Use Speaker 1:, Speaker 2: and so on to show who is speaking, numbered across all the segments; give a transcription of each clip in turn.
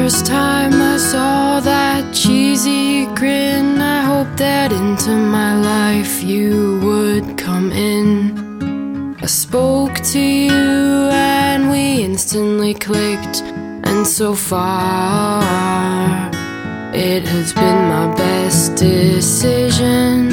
Speaker 1: first time I saw that cheesy grin, I hoped that into my life you would come in. I spoke to you and we instantly clicked, and so far it has been my best decision.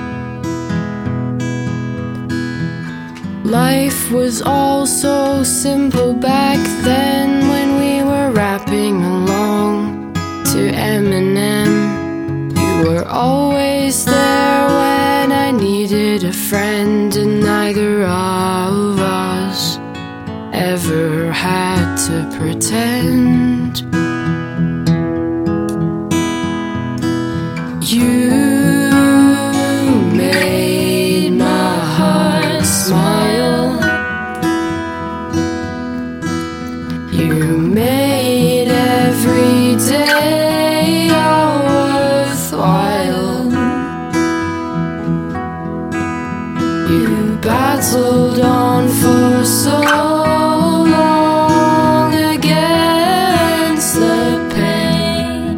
Speaker 1: Life was all so simple back then, when we were rapping along to Eminem. You were always there when I needed a friend, and neither of us ever had to pretend. You made my heart smile. You made every day all worthwhile. You battled on for so long against the pain.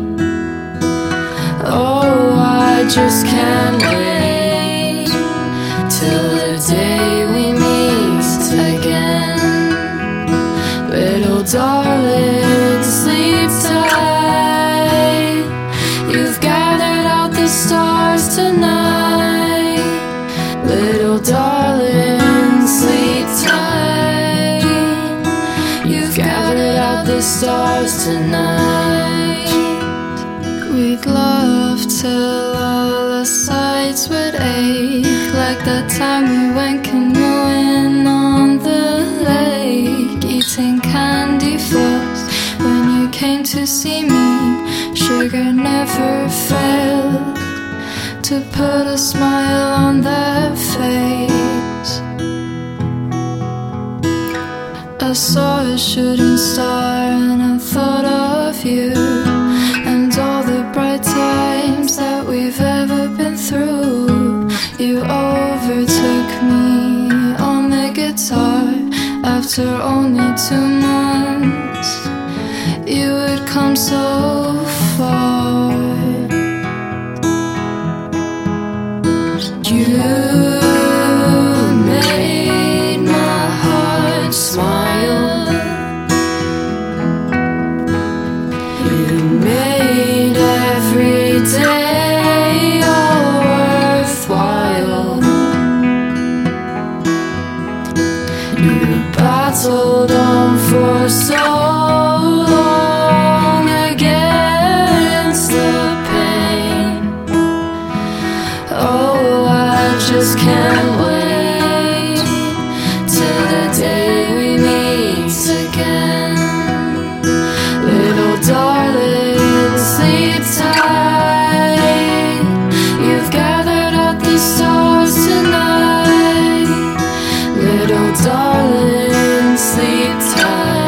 Speaker 1: Oh, I just can't wait till the day we meet again. Little darling, sleep tight. You've gathered out the stars tonight. Little darling, sleep tight. You've gathered out the stars tonight. We'd love till all the sides would ache, like that time we went canoeing on the lake, eating candy floss when you came to see me. Sugar never failed to put a smile on their face. I saw a shooting star and I thought of you, and all the bright times that we've ever been through. You overtook me on the guitar. After only 2 months, you had come so far. You made my heart smile. You made every day all worthwhile. You battled on for so long against the pain. Oh, I just can't wait till the day we meet again. Little darling, sleep tight. You've gathered up the stars tonight. Little darling, sleep tight.